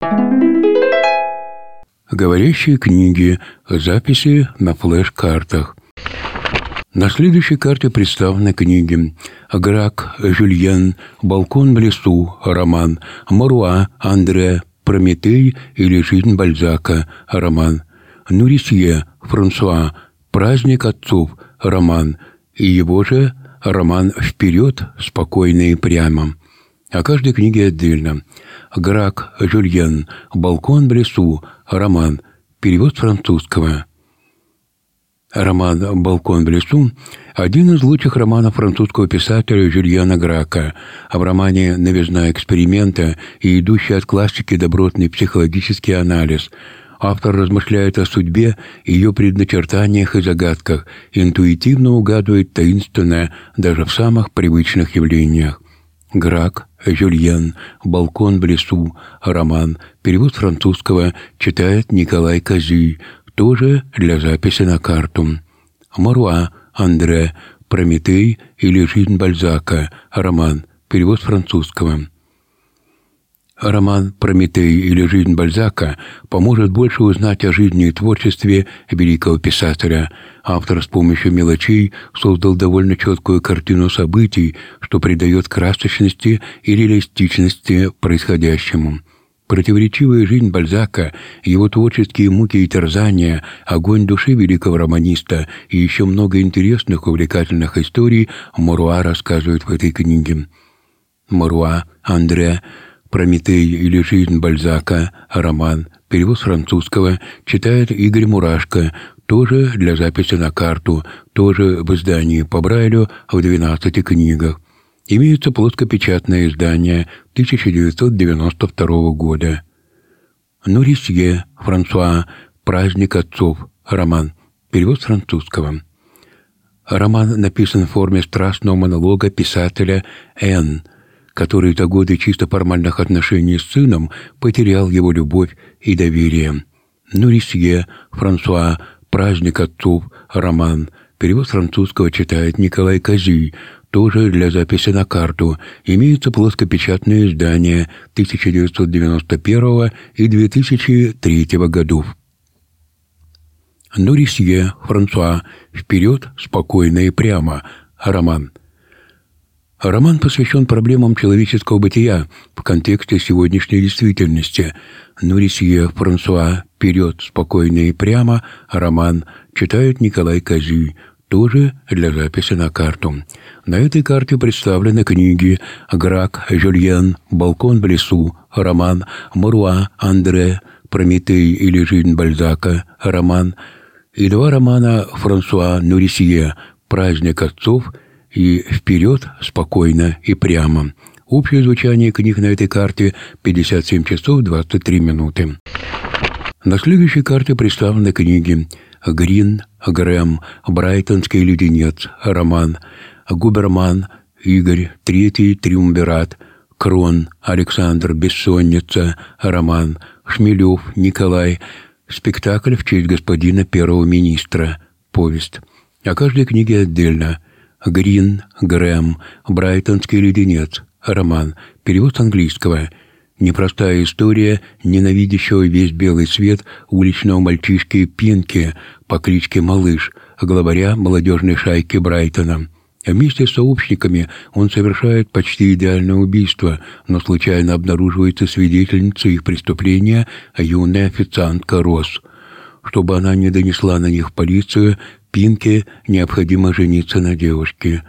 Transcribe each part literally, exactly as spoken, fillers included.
Говорящие книги. Записи на флеш-картах. На следующей карте представлены книги: Грак Жюльен, «Балкон в лесу», роман; Моруа Андре, «Прометей» или «Жизнь Бальзака», роман; Нурисье Франсуа, «Праздник отцов», роман, и его же роман «Вперед, спокойно и прямо». О каждой книге отдельно. Грак Жюльен, «Балкон в лесу», роман, перевод с французского. Роман «Балкон в лесу» – один из лучших романов французского писателя Жюльена Грака. В романе новизна эксперимента и идущий от классики добротный психологический анализ. Автор размышляет о судьбе, ее предначертаниях и загадках, интуитивно угадывает таинственное даже в самых привычных явлениях. Грак Жюльен, «Балкон в лесу», роман, перевод с французского, читает Николай Козий, тоже для записи на карту. Моруа Андре, «Прометей» или «Жизнь Бальзака», роман, перевод с французского. Роман «Прометей» или «Жизнь Бальзака» поможет больше узнать о жизни и творчестве великого писателя. Автор с помощью мелочей создал довольно четкую картину событий, что придает красочности и реалистичности происходящему. Противоречивая жизнь Бальзака, его творческие муки и терзания, огонь души великого романиста и еще много интересных увлекательных историй Моруа рассказывает в этой книге. Моруа Андре, «Прометей» или «Жизнь Бальзака», роман, перевод с французского, читает Игорь Мурашко, тоже для записи на карту, тоже в издании по Брайлю в двенадцати книгах. Имеется плоскопечатное издание тысяча девятьсот девяносто второго года. Нурисье Франсуа, «Праздник отцов», роман, перевод с французского. Роман написан в форме страстного монолога писателя Н., который за годы чисто формальных отношений с сыном потерял его любовь и доверие. Нурисье Франсуа, «Праздник отцов», роман, перевод с французского читает Николай Козий, тоже для записи на карту. Имеется плоскопечатное издание тысяча девятьсот девяносто первого и две тысячи третьего годов. Нурисье Франсуа, «Вперед, спокойно и прямо», роман. Роман посвящен проблемам человеческого бытия в контексте сегодняшней действительности. Нурисье Франсуа, «Вперед, спокойно и прямо», роман, читает Николай Козий, тоже для записи на карту. На этой карте представлены книги: Грак Жюльен, «Балкон в лесу», роман; Моруа Андре, «Прометей» или «Жизнь Бальзака», роман; и два романа Франсуа Нурисье «Праздник отцов» и «Вперед, спокойно и прямо». Общее звучание книг на этой карте – пятьдесят семь часов двадцать три минуты. На следующей карте представлены книги: Грин Грэм, «Брайтонский леденец», роман; Губерман Игорь, «Третий триумвират», Крон Александр, «Бессонница», роман; Шмелев Николай, «Спектакль в честь господина первого министра», повесть. О каждой книге отдельно. Грин Грэм, «Брайтонский леденец», роман, перевод с английского. Непростая история ненавидящего весь белый свет уличного мальчишки Пинки по кличке Малыш, главаря молодежной шайки Брайтона. Вместе с сообщниками он совершает почти идеальное убийство, но случайно обнаруживается свидетельницей их преступления юная официантка Росс. Чтобы она не донесла на них в полицию, Пинке необходимо жениться на девушке.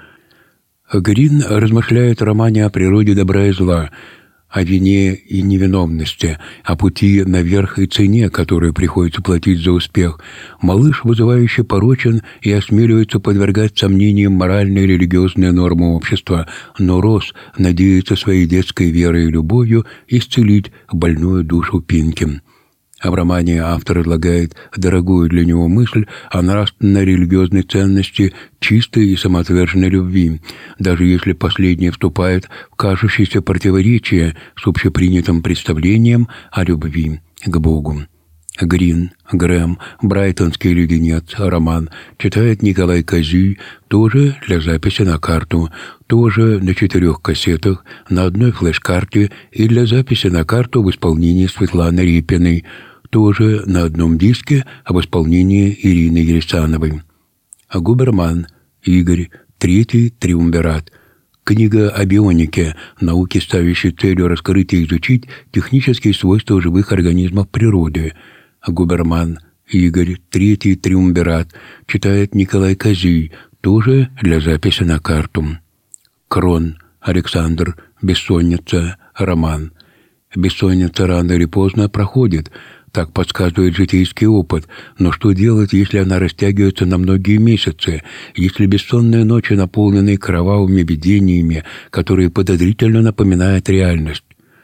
Грин размышляет в романе о природе добра и зла, о вине и невиновности, о пути наверх и цене, которую приходится платить за успех. Малыш вызывающе порочен и осмеливается подвергать сомнениям моральные и религиозные нормы общества, но Росс надеется своей детской верой и любовью исцелить больную душу Пинки. А в романе автор излагает дорогую для него мысль о нравственно-религиозной ценности чистой и самоотверженной любви, даже если последняя вступает в кажущееся противоречие с общепринятым представлением о любви к Богу. Грин, Грэм, «Брайтонский леденец», роман, читает Николай Козюй, тоже для записи на карту, тоже на четырех кассетах, на одной флеш-карте и для записи на карту в исполнении Светланы Репиной, тоже на одном диске в исполнении Ирины Ересановой. Губерман, Игорь, «Третий триумвират». Книга о бионике, науке, ставящей целью раскрыть и изучить технические свойства живых организмов природы. Губерман, Игорь, «Третий триумвират», читает Николай Козюй, тоже для записи на карту. Крон, Александр, «Бессонница», роман. Бессонница рано или поздно проходит, так подсказывает житейский опыт, но что делать, если она растягивается на многие месяцы, если бессонные ночи наполнены кровавыми видениями, которые подозрительно напоминают реальность?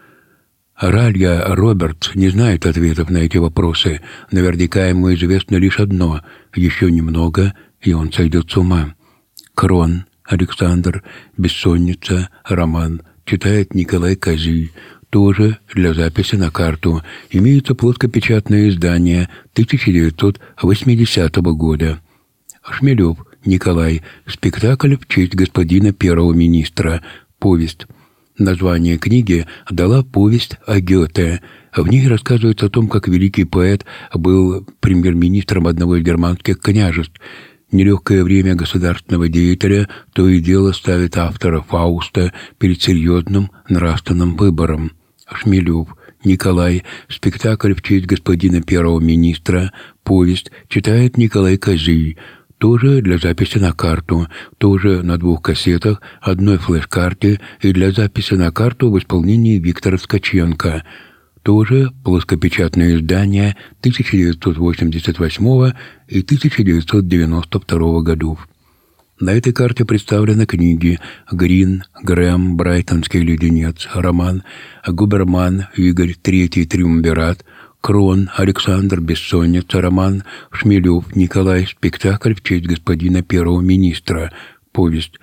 Ралья Робертс не знает ответов на эти вопросы. Наверняка ему известно лишь одно — еще немного, и он сойдет с ума. Крон, Александр, «Бессонница», роман, читает Николай Козюй, тоже для записи на карту. Имеется плоскопечатное издание тысяча девятьсот восьмидесятого года. Шмелев Николай, «Спектакль в честь господина первого министра», повесть. Название книги дала повесть о Гёте. В ней рассказывается о том, как великий поэт был премьер-министром одного из германских княжеств. Нелегкое время государственного деятеля то и дело ставит автора «Фауста» перед серьезным нравственным выбором. Шмелев Николай, «Спектакль в честь господина первого министра», повесть, читает Николай Козюй, тоже для записи на карту, тоже на двух кассетах, одной флеш-карте и для записи на карту в исполнении Виктора Ткаченко, тоже плоскопечатное издание тысяча девятьсот восемьдесят восьмого и тысяча девятьсот девяносто второго годов. На этой карте представлены книги Грин, Грэм, «Брайтонский леденец», роман, Губерман, Игорь, «Третий триумвират», Крон, Александр, «Бессонница», роман, Шмелев Николай, «Спектакль в честь господина первого министра», повесть.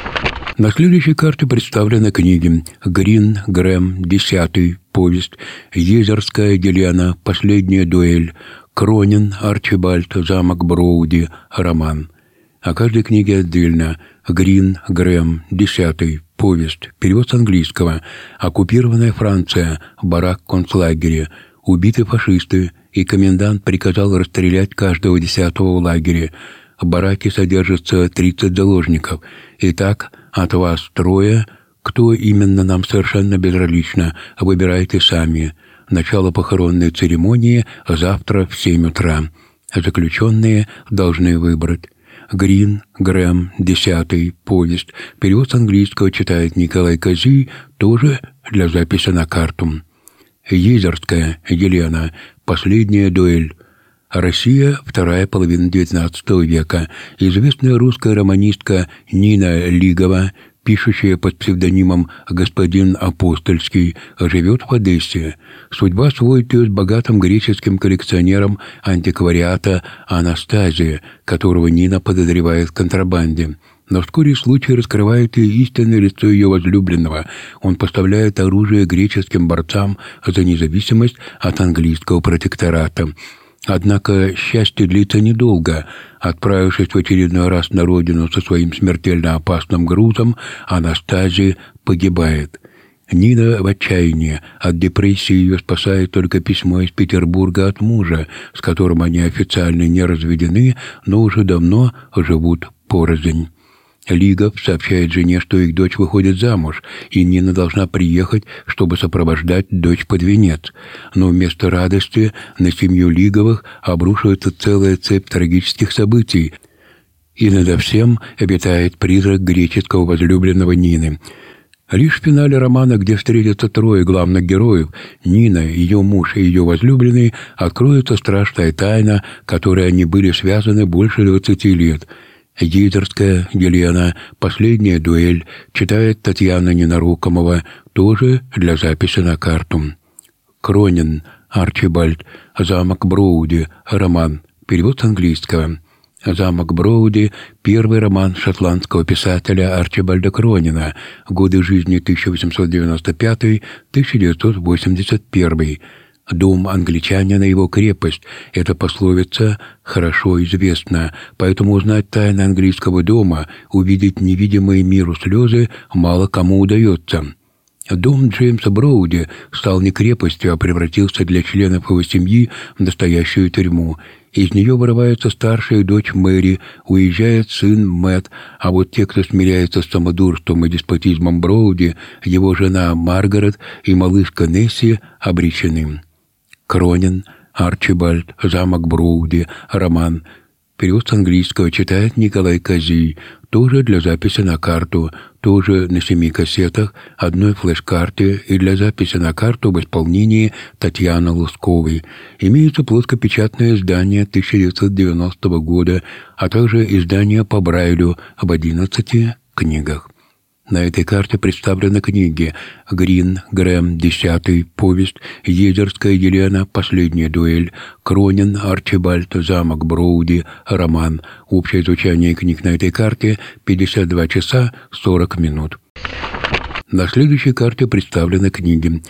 На следующей карте представлены книги Грин, Грэм, «Десятый», повесть, Езерская Елена, «Последняя дуэль», Кронин, Арчибальд, «Замок Броуди», роман. О каждой книге отдельно. Грин, Грэм, «Десятый», повесть, перевод с английского. Оккупированная Франция, барак в концлагере. Убиты фашисты, и комендант приказал расстрелять каждого десятого в лагере. В бараке содержится тридцать заложников. Итак, от вас трое. Кто именно, нам совершенно безразлично. Выбирайте сами. Начало похоронной церемонии завтра в семь утра. Заключенные должны выбрать. Грин, Грэм, «Десятый», повесть. Перевод с английского читает Николай Козюй, тоже для записи на карту. Езерская Елена, «Последняя дуэль». Россия, вторая половина девятнадцатого века. Известная русская романистка Нина Лигова, пишущая под псевдонимом «Господин Апостольский», живет в Одессе. Судьба сводит ее с богатым греческим коллекционером антиквариата Анастазия, которого Нина подозревает в контрабанде. Но вскоре случай раскрывает и истинное лицо ее возлюбленного. Он поставляет оружие греческим борцам за независимость от английского протектората. Однако счастье длится недолго. Отправившись в очередной раз на родину со своим смертельно опасным грузом, Анастазия погибает. Нина в отчаянии. От депрессии ее спасает только письмо из Петербурга от мужа, с которым они официально не разведены, но уже давно живут порознь. Лигов сообщает жене, что их дочь выходит замуж, и Нина должна приехать, чтобы сопровождать дочь под венец. Но вместо радости на семью Лиговых обрушивается целая цепь трагических событий, и надо всем обитает призрак греческого возлюбленного Нины. Лишь в финале романа, где встретятся трое главных героев, Нина, ее муж и ее возлюбленный, откроется страшная тайна, которой они были связаны больше двадцати лет. Езерская Елена, «Последняя дуэль», читает Татьяна Ненарокомова, тоже для записи на карту. Кронин, Арчибальд, «Замок Броуди», роман, перевод с английского. «Замок Броуди» — первый роман шотландского писателя Арчибальда Кронина, годы жизни тысяча восемьсот девяносто пятый — тысяча девятьсот восемьдесят первый. Дом англичанина — его крепость. Эта пословица хорошо известна, поэтому узнать тайны английского дома, увидеть невидимые миру слезы мало кому удается. Дом Джеймса Броуди стал не крепостью, а превратился для членов его семьи в настоящую тюрьму. Из нее вырывается старшая дочь Мэри, уезжает сын Мэтт, а вот те, кто смиряется с самодурством и деспотизмом Броуди, его жена Маргарет и малышка Несси, обречены. Кронин, Арчибальд, замок Броуди, роман. Перевод с английского читает Николай Козий. Тоже для записи на карту, тоже на семи кассетах, одной флеш-карте и для записи на карту в исполнении Татьяны Лусковой. Имеется плоскопечатное издание тысяча девятьсот девяностого года, а также издание по Брайлю в одиннадцати книгах. На этой карте представлены книги «Грин», «Грэм», «Десятый», «Повесть», «Езерская Елена», «Последняя дуэль», «Кронин», «Арчибальд», «Замок Броуди», роман. Общее звучание книг на этой карте – пятьдесят два часа сорок минут. На следующей карте представлены книги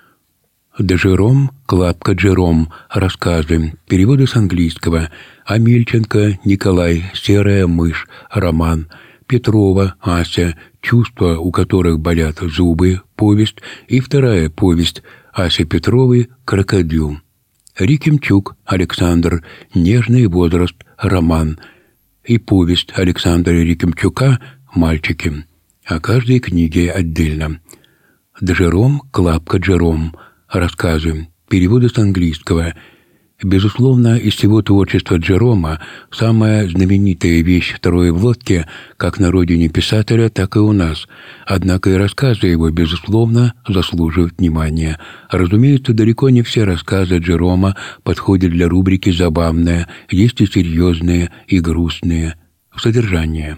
«Де Жером», «Клапка Джером», рассказы, переводы с английского, Амельченко Николай, «Серая мышь», роман, Петрова Ася, «Чувства, у которых болят зубы», повесть, и вторая повесть Асы Петровой «Крокодил». Рикимчук Александр, «Нежный возраст», роман, и повесть Александра Рикимчука «Мальчики». О каждой книге отдельно. Де Жером, «Клапка Джером», рассказы, переводы с английского. Безусловно, из всего творчества Джерома самая знаменитая вещь «Трое в лодке» как на родине писателя, так и у нас. Однако и рассказы его, безусловно, заслуживают внимания. Разумеется, далеко не все рассказы Джерома подходят для рубрики «Забавное», есть и серьезные, и грустные. Содержание.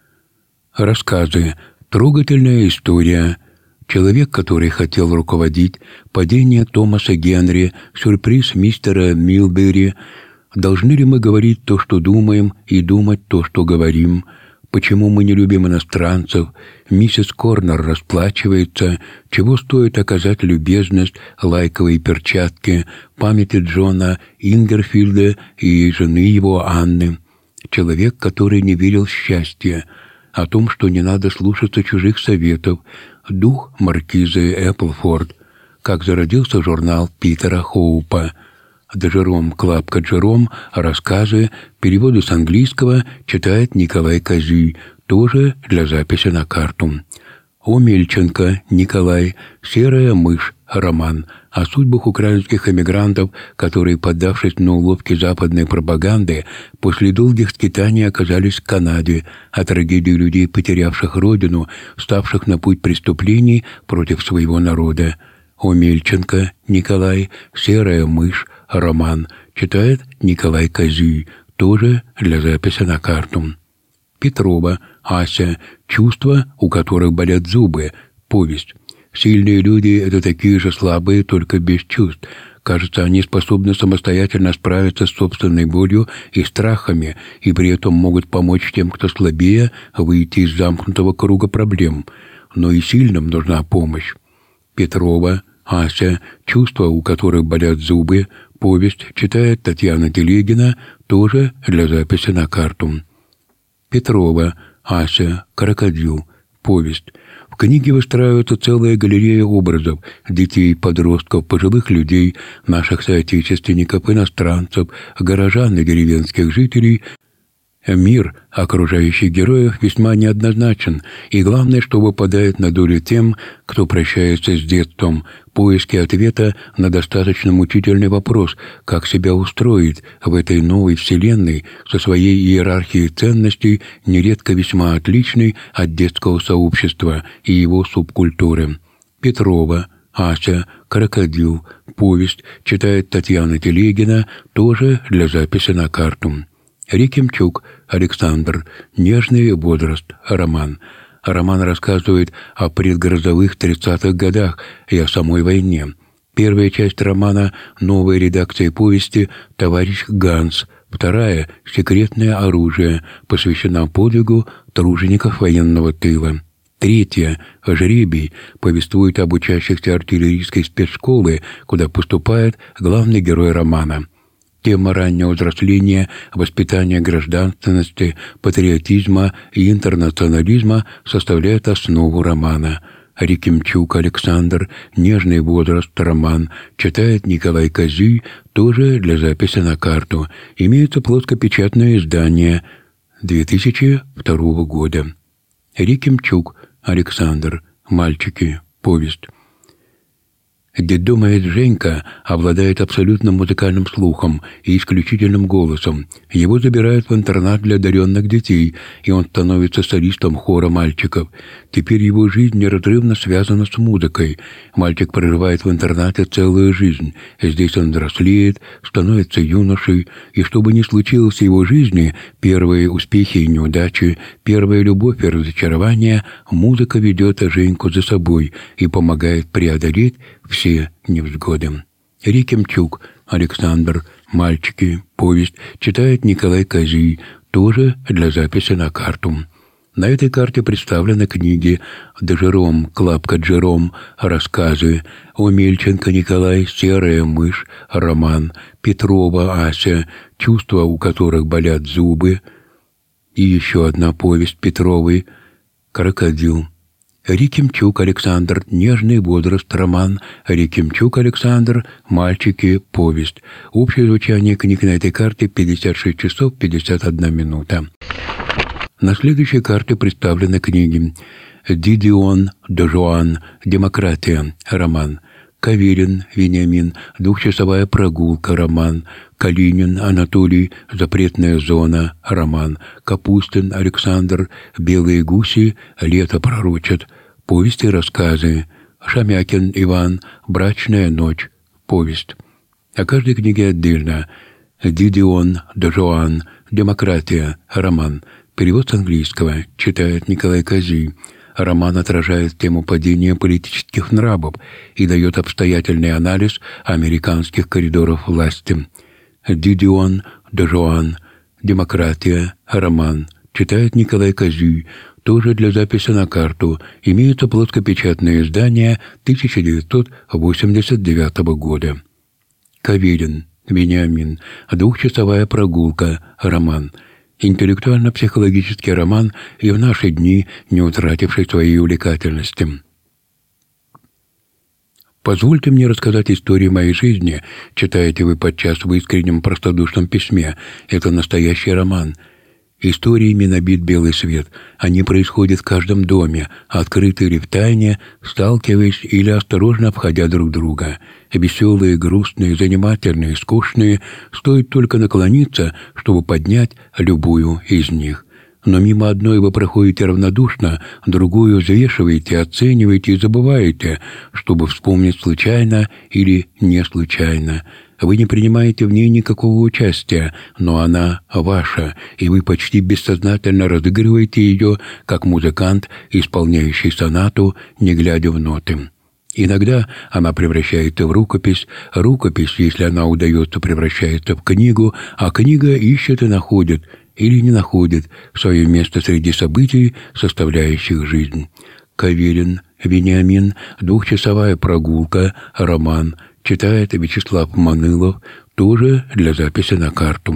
Рассказы. Трогательная история. Человек, который хотел руководить, падение Томаса Генри, сюрприз мистера Милбери. Должны ли мы говорить то, что думаем, и думать то, что говорим? Почему мы не любим иностранцев? Миссис Корнер расплачивается. Чего стоит оказать любезность, лайковые перчатки, памяти Джона Ингерфилда и жены его Анны? Человек, который не верил в счастье. О том, что не надо слушаться чужих советов. Дух маркизы Эпплфорд. Как зародился журнал Питера Хоупа. Де Жером, «Клапка Джером», рассказы, переводы с английского читает Николай Козий, тоже для записи на карту. Омельченко Николай, «Серая мышь», роман, о судьбах украинских эмигрантов, которые, поддавшись на уловки западной пропаганды, после долгих скитаний оказались в Канаде, о трагедии людей, потерявших родину, ставших на путь преступлений против своего народа. Омельченко Николай, «Серая мышь», роман, читает Николай Козий, тоже для записи на карту. Петрова Ася, «Чувства, у которых болят зубы», повесть. Сильные люди — это такие же слабые, только без чувств. Кажется, они способны самостоятельно справиться с собственной болью и страхами, и при этом могут помочь тем, кто слабее, выйти из замкнутого круга проблем. Но и сильным нужна помощь. Петрова Ася, «Чувства, у которых болят зубы», повесть, читает Татьяна Телегина, тоже для записи на карту. Петрова Ася, «Крокодил», повесть. В книге выстраивается целая галерея образов детей, подростков, пожилых людей, наших соотечественников, иностранцев, горожан и деревенских жителей. Мир окружающих героев весьма неоднозначен, и главное, что выпадает на долю тем, кто прощается с детством, поиски ответа на достаточно мучительный вопрос, как себя устроить в этой новой вселенной со своей иерархией ценностей, нередко весьма отличной от детского сообщества и его субкультуры. Петрова Ася, «Крокодил», повесть, читает Татьяна Телегина, тоже для записи на карту. Рикимчук Александр, «Нежный возраст», роман. Роман рассказывает о предгрозовых тридцатых годах и о самой войне. Первая часть романа — новая редакция повести «Товарищ Ганс», вторая — «Секретное оружие», посвящена подвигу тружеников военного тыла. Третье «Жребий» повествует об учащихся артиллерийской спецшколы, куда поступает главный герой романа. Тема раннего взросления, воспитания гражданственности, патриотизма и интернационализма составляет основу романа. Рикимчук Александр, «Нежный возраст», роман, читает Николай Козий, тоже для записи на карту. Имеется плоскопечатное издание две тысячи второго года. Рикимчук Александр, «Мальчики», повесть. Детдомовец Женька обладает абсолютным музыкальным слухом и исключительным голосом. Его забирают в интернат для одаренных детей, и он становится солистом хора мальчиков. Теперь его жизнь неразрывно связана с музыкой. Мальчик проживает в интернате целую жизнь. Здесь он взрослеет, становится юношей, и что бы ни случилось в его жизни, первые успехи и неудачи, первая любовь и разочарование, музыка ведет Женьку за собой и помогает преодолеть все невзгоды. Рикимчук Александр, «Мальчики», повесть, читает Николай Козий, тоже для записи на карту. На этой карте представлены книги Дежером, Клапка Джером, рассказы, Омельченко Николай, «Серая мышь», роман, Петрова Ася, «Чувства, у которых болят зубы», и еще одна повесть Петровой, «Крокодил». Рикимчук Александр, «Нежный возраст», роман, Рикимчук Александр, «Мальчики», повесть. Общее звучание книг на этой карте пятьдесят шесть часов пятьдесят одна минута. На следующей карте представлены книги Дидион Д'Жуан, «Демократия», роман, Каверин Вениамин, «Двухчасовая прогулка», роман, Калинин Анатолий, «Запретная зона», роман, Капустин Александр, «Белые гуси», «Лето пророчат», повести и рассказы, Шамякин Иван, «Брачная ночь», повесть. О каждой книге отдельно. Дидион Д'Жуан, «Демократия», роман, перевод с английского, читает Николай Козий. Роман отражает тему падения политических нравов и дает обстоятельный анализ американских коридоров власти. Дидион Д'Жуан, «Демократия», роман, читает Николай Козий, тоже для записи на карту. Имеется плоскопечатное издание тысяча девятьсот восемьдесят девятого года. Каверин Вениамин, «Двухчасовая прогулка», роман, интеллектуально-психологический роман и в наши дни не утративший своей увлекательности. Позвольте мне рассказать историю моей жизни, читаете вы подчас в искреннем простодушном письме. Это настоящий роман. Историями набит белый свет. Они происходят в каждом доме, открыто или втайне, сталкиваясь или осторожно обходя друг друга. Веселые, грустные, занимательные, скучные, стоит только наклониться, чтобы поднять любую из них. Но мимо одной вы проходите равнодушно, другую взвешиваете, оцениваете и забываете, чтобы вспомнить случайно или не случайно. Вы не принимаете в ней никакого участия, но она ваша, и вы почти бессознательно разыгрываете ее, как музыкант, исполняющий сонату, не глядя в ноты. Иногда она превращается в рукопись, рукопись, если она удается, превращается в книгу, а книга ищет и находит, или не находит, свое место среди событий, составляющих жизнь. Каверин Вениамин, «Двухчасовая прогулка», роман, читает Вячеслав Манылов, тоже для записи на карту.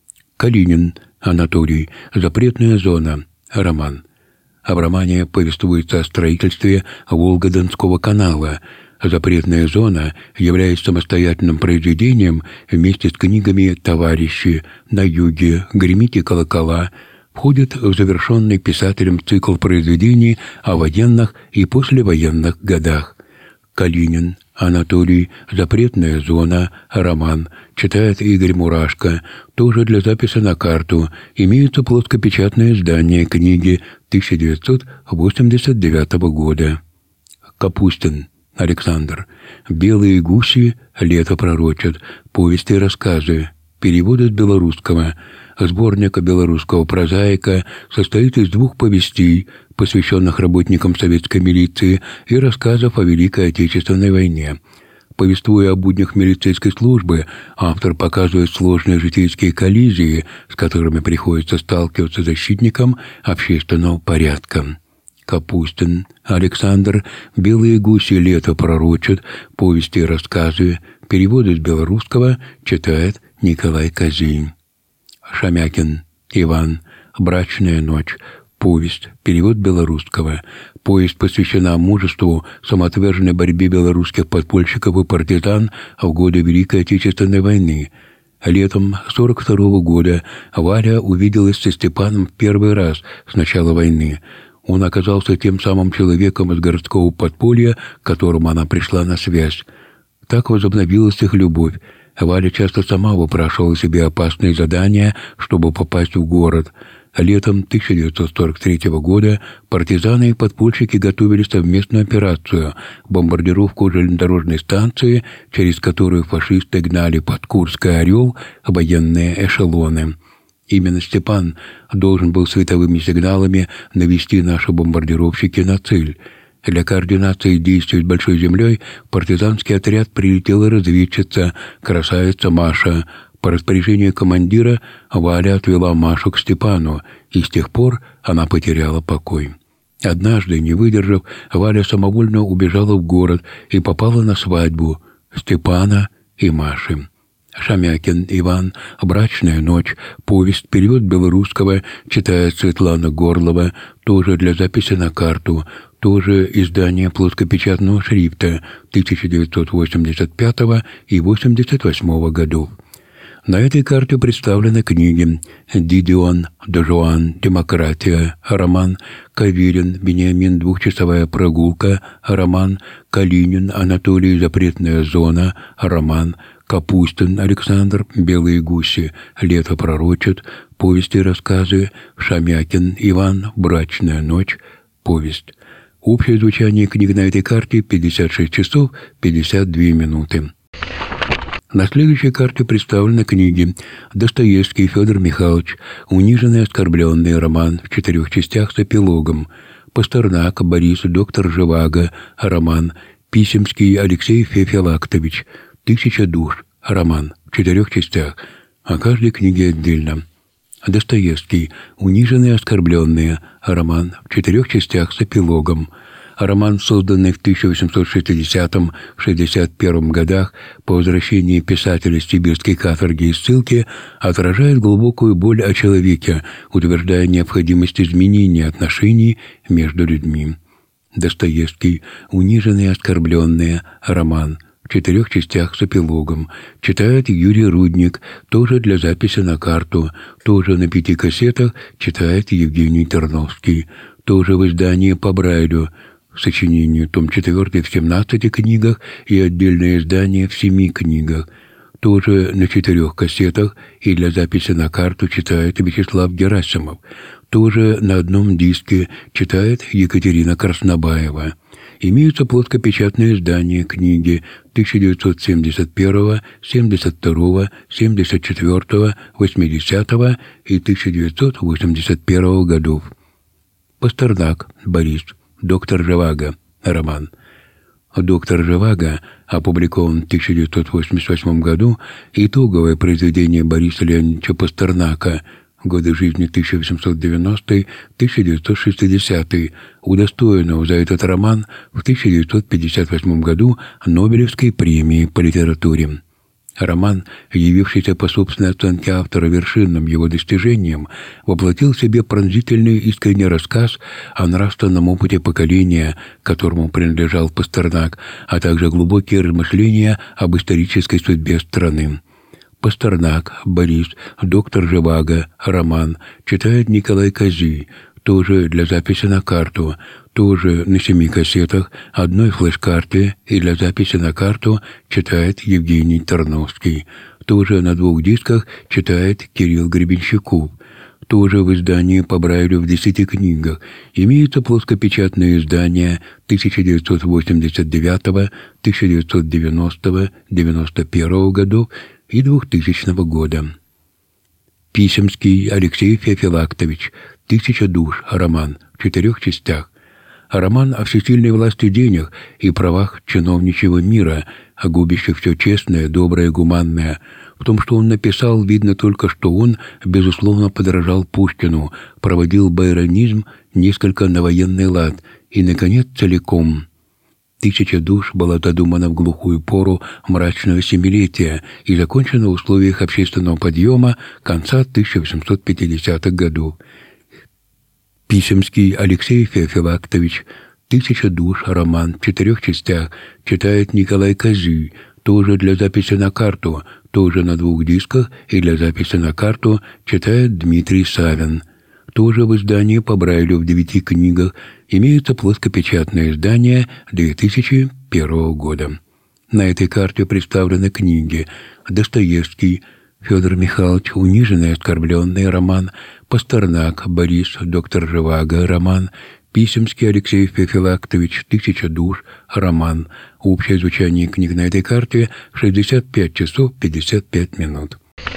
Калинин Анатолий, «Запретная зона», роман. В романе повествуется о строительстве Волго-Донского канала. «Запретная зона», являясь самостоятельным произведением вместе с книгами «Товарищи», «На юге», «Гремите колокола», входит в завершенный писателем цикл произведений о военных и послевоенных годах. Калинин Анатолий, «Запретная зона», роман, читает Игорь Мурашко, тоже для записи на карту. Имеется плоскопечатное издание книги тысяча девятьсот восемьдесят девятого года. Капустин Александр, «Белые гуси», «Лето пророчат», повести и рассказы, переводы с белорусского. Сборник белорусского прозаика состоит из двух повестей, посвященных работникам советской милиции, и рассказов о Великой Отечественной войне. Повествуя о буднях милицейской службы, автор показывает сложные житейские коллизии, с которыми приходится сталкиваться защитникам общественного порядка. Капустин Александр, «Белые гуси лето пророчат», повести и рассказы, переводы с белорусского читает Николай Козин. Шамякин Иван, «Брачная ночь», повесть, перевод белорусского. Повесть посвящена мужеству, самоотверженной борьбе белорусских подпольщиков и партизан в годы Великой Отечественной войны. Летом сорок второго года Валя увиделась со Степаном в первый раз с начала войны. Он оказался тем самым человеком из городского подполья, к которому она пришла на связь. Так возобновилась их любовь. Валя часто сама выпрашивала себе опасные задания, чтобы попасть в город. Летом тысяча девятьсот сорок третьего года партизаны и подпольщики готовили совместную операцию – бомбардировку железнодорожной станции, через которую фашисты гнали под Курск и Орел военные эшелоны. Именно Степан должен был световыми сигналами навести наши бомбардировщики на цель. Для координации действий с Большой землей в партизанский отряд прилетела разведчица, красавица Маша. По распоряжению командира Валя отвела Машу к Степану, и с тех пор она потеряла покой. Однажды, не выдержав, Валя самовольно убежала в город и попала на свадьбу Степана и Маши. Шамякин Иван, «Брачная ночь», повесть, перевод белорусского читает Светлана Горлова, тоже для записи на карту, тоже издание плоскопечатного шрифта тысяча девятьсот восемьдесят пятого и восемьдесят восьмого годов. На этой карте представлены книги «Дидион Д'Жуан. Демократия», роман, Каверин Вениамин «Двухчасовая прогулка», роман, Калинин Анатолий «Запретная зона», роман, Капустин Александр, «Белые гуси лето пророчат», повести и рассказы, Шамякин Иван, «Брачная ночь», повесть. Общее звучание книг на этой карте пятьдесят шесть часов пятьдесят две минуты. На следующей карте представлены книги Достоевский Федор Михайлович, «Униженный и оскорбленный», роман в четырех частях с эпилогом, Пастернак Борис, доктор Живаго, роман, Писемский Алексей Феофилактович, «Тысяча душ», роман в четырех частях, о каждой книге отдельно. Достоевский «Униженные и оскорбленные», роман в четырех частях с эпилогом. Роман, созданный в тысяча восемьсот шестидесятом — шестьдесят первом годах по возвращении писателя с сибирской каторги и ссылки, отражает глубокую боль о человеке, утверждая необходимость изменения отношений между людьми. Достоевский «Униженные и оскорбленные», роман в четырех частях с эпилогом. Читает Юрий Рудник, тоже для записи на карту, тоже на пяти кассетах читает Евгений Терновский, тоже в издании по Брайлю, сочинение, том четвертый в семнадцати книгах и отдельное издание в семи книгах. Тоже на четырех кассетах и для записи на карту читает Вячеслав Герасимов. Тоже на одном диске читает Екатерина Краснобаева. Имеются плоскопечатные издания книги тысяча девятьсот семьдесят первого, семьдесят второго, семьдесят четвёртого, восьмидесятого и тысяча девятьсот восемьдесят первого годов. Пастернак Борис, доктор Живаго, роман. «Доктор Живаго» опубликован в тысяча девятьсот восемьдесят восьмом году, итоговое произведение Бориса Леонидовича Пастернака, годы жизни тысяча восемьсот девяностый — тысяча девятьсот шестидесятый, удостоенного за этот роман в тысяча девятьсот пятьдесят восьмом году Нобелевской премии по литературе. Роман, явившийся по собственной оценке автора вершинным его достижением, воплотил в себе пронзительный искренний рассказ о нравственном опыте поколения, которому принадлежал Пастернак, а также глубокие размышления об исторической судьбе страны. Пастернак Борис, доктор Живаго, роман, читает Николай Козин, тоже для записи на карту, тоже на семи кассетах, одной флеш-карте и для записи на карту читает Евгений Терновский, тоже на двух дисках читает Кирилл Гребенщиков, тоже в издании по Брайлю в десяти книгах. Имеются плоскопечатные издания тысяча девятьсот восемьдесят девятого, тысяча девятьсот девяностого, девяносто первого годов и двухтысячного года. Писемский Алексей Феофилактович, «Тысяча душ», роман в четырех частях. Роман о всесильной власти денег и правах чиновничьего мира, о губящих все честное, доброе, гуманное. В том, что он написал, видно только, что он, безусловно, подражал Пушкину, проводил байронизм несколько на военный лад и, наконец, целиком. «Тысяча душ» была задумана в глухую пору мрачного семилетия и закончена в условиях общественного подъема конца тысяча восемьсот пятидесятых годов. Писемский Алексей Феофилактович «Тысяча душ» роман в четырех частях читает Николай Козий, тоже для записи на карту, тоже на двух дисках и для записи на карту читает Дмитрий Савин. Тоже в издании по Брайлю в девяти книгах имеется плоскопечатное издание две тысячи первого года. На этой карте представлены книги «Достоевский», Федор Михайлович «Униженный и оскорбленный» роман, Пастернак Борис, доктор Живаго роман, Писемский Алексей Феофилактович «Тысяча душ» роман. Общее звучание книг на этой карте шестьдесят пять часов пятьдесят пять минут.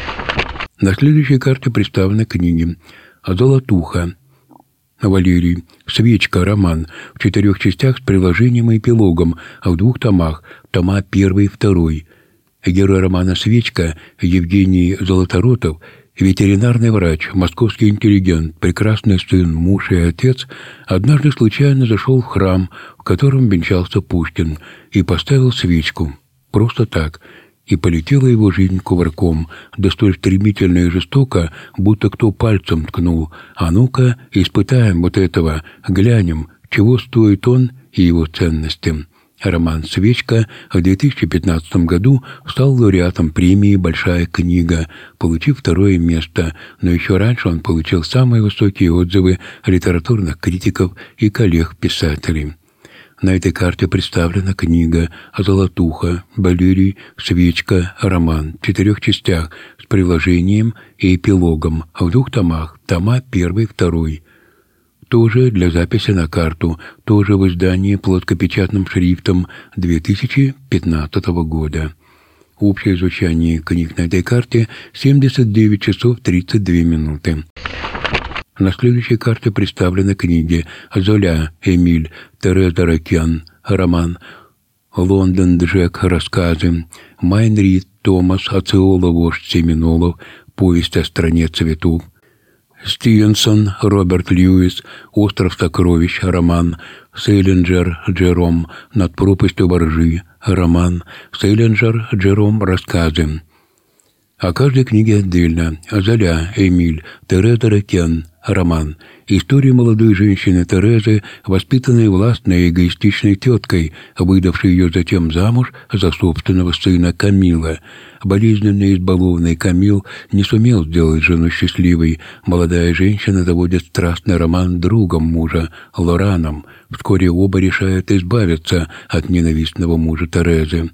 На следующей карте представлены книги «Золотуха» Валерий, «Свечка» роман в четырех частях с приложением и эпилогом, а в двух томах, тома первый и второй. Герой романа «Свечка» Евгений Золоторотов, ветеринарный врач, московский интеллигент, прекрасный сын, муж и отец, однажды случайно зашел в храм, в котором венчался Пушкин, и поставил свечку. Просто так. И полетела его жизнь кувырком, да столь стремительно и жестоко, будто кто пальцем ткнул. А ну-ка, испытаем вот этого, глянем, чего стоит он и его ценности. Роман «Свечка» в две тысячи пятнадцатом году стал лауреатом премии «Большая книга», получив второе место, но еще раньше он получил самые высокие отзывы литературных критиков и коллег-писателей. На этой карте представлена книга «Золотуха» Валерий, «Свечка» роман в четырех частях с приложением и эпилогом, в двух томах, тома первый и второй. Тоже для записи на карту, тоже в издании плоскопечатным шрифтом две тысячи пятнадцатого года. Общее звучание книг на этой карте семьдесят девять часов тридцать две минуты. На следующей карте представлены книги «Золя» Эмиль, Тереза Ракян роман, «Лондон Джек» рассказы, Майн Рид Томас Ациола вождь Семинолов, повесть о стране цветов, Стивенсон Роберт Льюис «Остров сокровищ» роман, Селлинджер Джером «Над пропастью воржи» роман, Селлинджер Джером рассказы. О каждой книге отдельно. Золя Эмиль, Тереза Ракян роман. История молодой женщины Терезы, воспитанной властной и эгоистичной теткой, выдавшей ее затем замуж за собственного сына Камила. Болезненный и избалованный Камил не сумел сделать жену счастливой. Молодая женщина заводит страстный роман с другом мужа, Лораном. Вскоре оба решают избавиться от ненавистного мужа Терезы.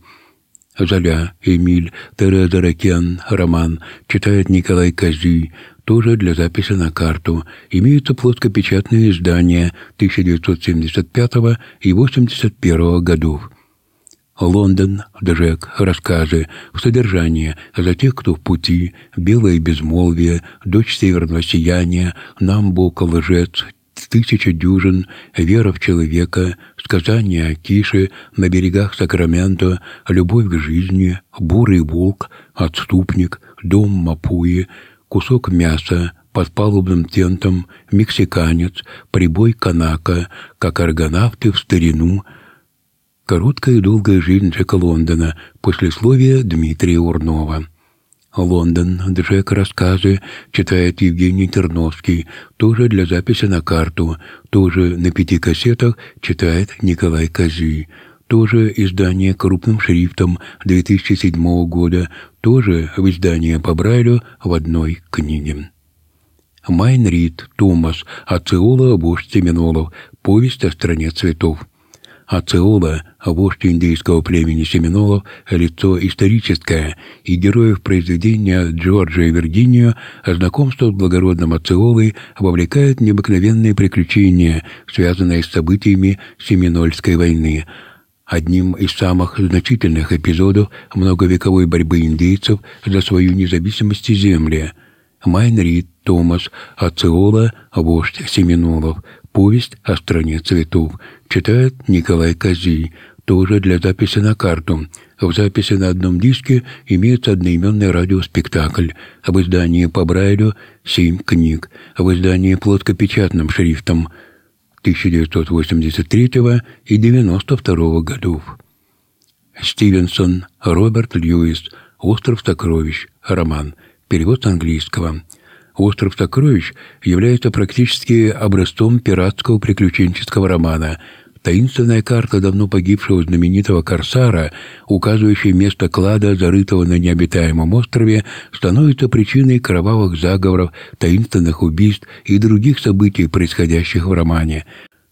Золя Эмиль, Тереза Ракян роман читает Николай Козий, тоже для записи на карту. Имеются плоскопечатные издания тысяча девятьсот семьдесят пятого и восемьдесят первого годов. Лондон Джек рассказы в содержании «За тех, кто в пути», «Белое безмолвие», «Дочь северного сияния», «Намбока лжец», «Тысяча дюжин», «Вера в человека», «Сказания о Кише», «На берегах Сакраменто», «Любовь к жизни», «Бурый волк», «Отступник», «Дом Мапуи», «Кусок мяса», «Под палубным тентом», «Мексиканец», «Прибой Канака», «Как аргонавты в старину», «Короткая и долгая жизнь Джека Лондона», послесловие Дмитрия Урнова. «Лондон Джек рассказы» читает Евгений Терновский, тоже для записи на карту, тоже на пяти кассетах читает Николай Козий, тоже издание крупным шрифтом две тысячи седьмого года, тоже в издании по Брайлю в одной книге. Майн Рид Томас Ациола вождь Семинолов, повесть о стране цветов. Ациола, вождь индейского племени Семинолов, лицо историческое, и героев произведения Джорджа и Виргинию знакомство с благородным Ациолой вовлекает в необыкновенные приключения, связанные с событиями Семинольской войны. Одним из самых значительных эпизодов многовековой борьбы индейцев за свою независимость и земли. Майн Рид Томас Ациола «Вождь Семенолов». Повесть «О стране цветов». Читает Николай Козий. Тоже для записи на карту. В записи на одном диске имеется одноименный радиоспектакль. В издании по Брайлю семь книг. В издании плоскопечатным шрифтом тысяча девятьсот восемьдесят третьего и девяносто второго годов. Стивенсон, Роберт Льюис. «Остров сокровищ». Роман. Перевод с английского. «Остров сокровищ» является практически образцом пиратского приключенческого романа. Таинственная карта давно погибшего знаменитого корсара, указывающая место клада, зарытого на необитаемом острове, становится причиной кровавых заговоров, таинственных убийств и других событий, происходящих в романе.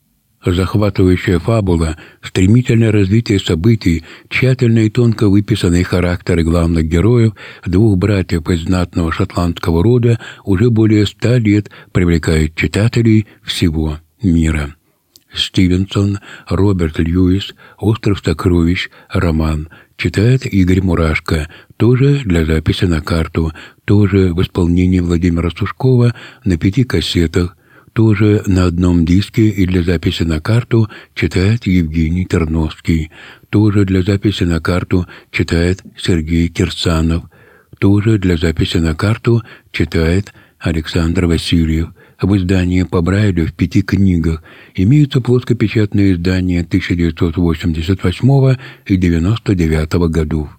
Захватывающая фабула, стремительное развитие событий, тщательно и тонко выписанные характеры главных героев, двух братьев из знатного шотландского рода, уже более ста лет привлекают читателей всего мира. Стивенсон, Роберт Льюис. «Остров сокровищ». Роман. Читает Игорь Мурашко. Тоже для записи на карту. Тоже в исполнении Владимира Сушкова на пяти кассетах. Тоже на одном диске и для записи на карту читает Евгений Терновский. Тоже для записи на карту читает Сергей Кирсанов. Тоже для записи на карту читает Александр Васильев. В издании по Брайлю в пяти книгах имеются плоскопечатные издания тысяча девятьсот восемьдесят восьмого и девяносто девятого годов.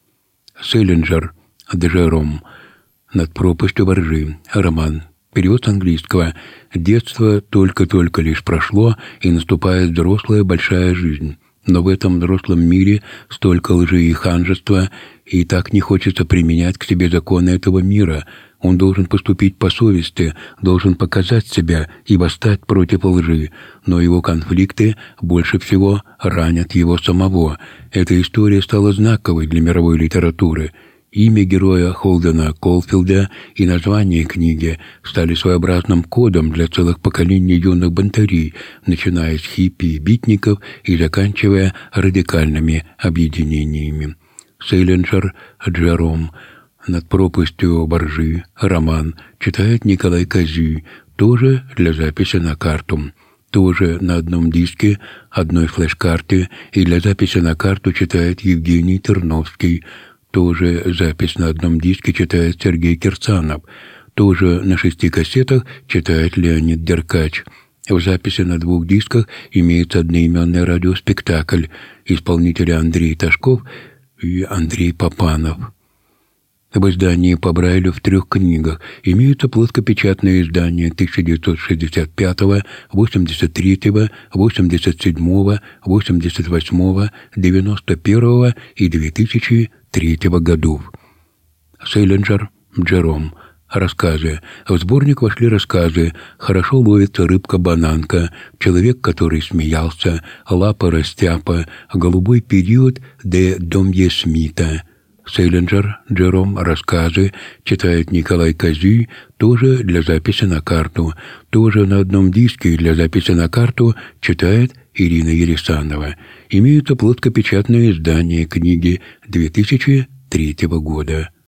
Селлинджер, Джером. «Над пропастью во ржи». Роман. Перевод с английского. «Детство только-только лишь прошло, и наступает взрослая большая жизнь. Но в этом взрослом мире столько лжи и ханжества, и так не хочется применять к себе законы этого мира. Он должен поступить по совести, должен показать себя и восстать против лжи. Но его конфликты больше всего ранят его самого. Эта история стала знаковой для мировой литературы. Имя героя Холдена Колфилда и название книги стали своеобразным кодом для целых поколений юных бунтарей, начиная с хиппи и битников и заканчивая радикальными объединениями. Селлинджер, Джером. «Над пропастью во ржи». Роман. Читает Николай Козий. Тоже для записи на карту. Тоже на одном диске, одной флеш-карте, и для записи на карту читает Евгений Терновский. Тоже запись на одном диске читает Сергей Кирсанов. Тоже на шести кассетах читает Леонид Деркач. В записи на двух дисках имеется одноименный радиоспектакль. Исполнители Андрей Ташков и Андрей Попанов. В издании по Брайлю в трех книгах имеются плоскопечатные издания тысяча девятьсот шестьдесят пятого, восемьдесят третьего, восемьдесят седьмого, восемьдесят восьмого, девяносто первого и две тысячи третьего годов. Селлинджер, Джером. Рассказы. В сборник вошли рассказы «Хорошо ловится рыбка-бананка», «Человек, который смеялся», «Лапа-растяпа», «Голубой период» де Домье Смита. Селлинджер, Джером. Рассказы. Читает Николай Козий. Тоже для записи на карту. Тоже на одном диске для записи на карту читает Ирина Ересанова. Имеются плоскопечатные издания книги две тысячи третьего года.